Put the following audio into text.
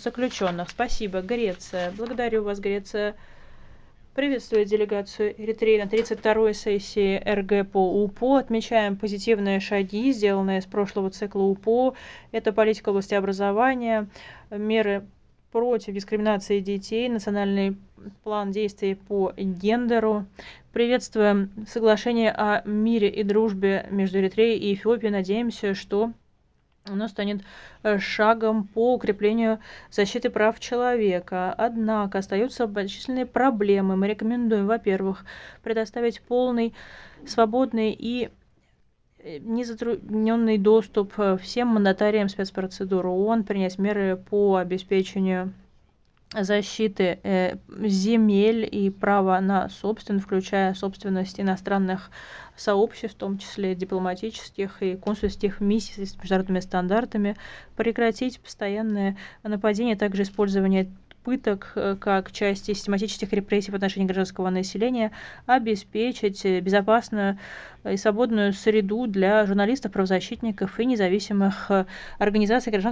заключенных. Спасибо, Греция. Благодарю вас, Греция. Приветствую делегацию Эритреи на 32-й сессии РГ по УПО. Отмечаем позитивные шаги, сделанные с прошлого цикла УПО. Это политика в области образования, меры против дискриминации детей, национальный план действий по гендеру. Приветствуем соглашение о мире и дружбе между Эритреей и Эфиопией. Надеемся, что оно станет шагом по укреплению защиты прав человека. Однако остаются многочисленные проблемы. Мы рекомендуем, во-первых, предоставить полный, свободный и незатрудненный доступ всем мандатариям спецпроцедуры ООН, принять меры по обеспечению защиты земель и права на собственность, включая собственность иностранных сообществ, в том числе дипломатических и консульских миссий с международными стандартами, прекратить постоянное нападение, также использование пыток как часть систематических репрессий в отношении гражданского населения, обеспечить безопасную и свободную среду для журналистов, правозащитников и независимых организаций гражданского